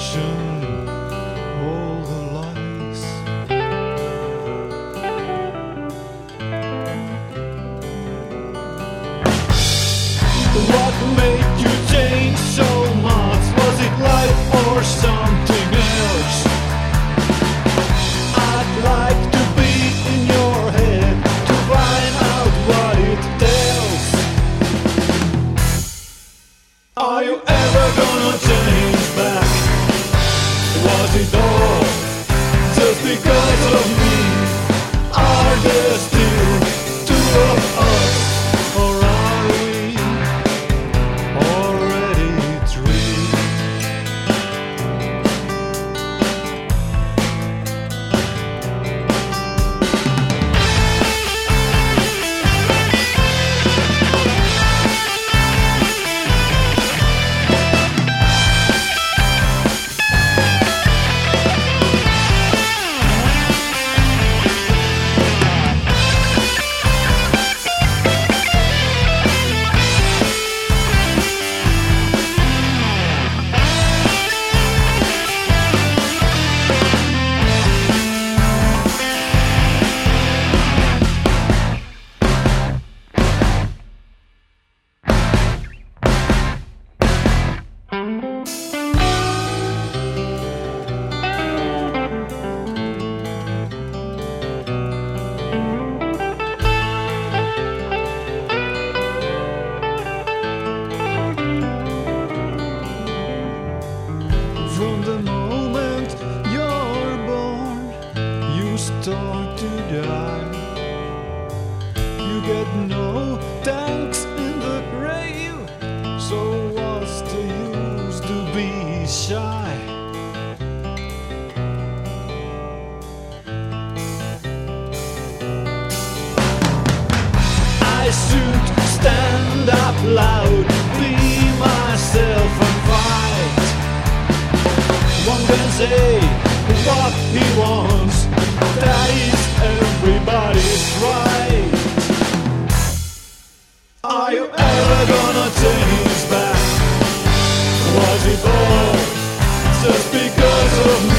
question all the lies. What made you change so much? Was it life or something else? I'd like to be in your head to find out what it tells. Are you ever gonna change back? Was it all just because of me? Are there still two of us, or are we already three? From the moment you're born, you start to die. You get no thanks in the grave, so what's the use to be shy? I should stand up loud, be myself and fight. One can say what he wants, that is everybody's right. Are you ever gonna change back? Was it all just because of me?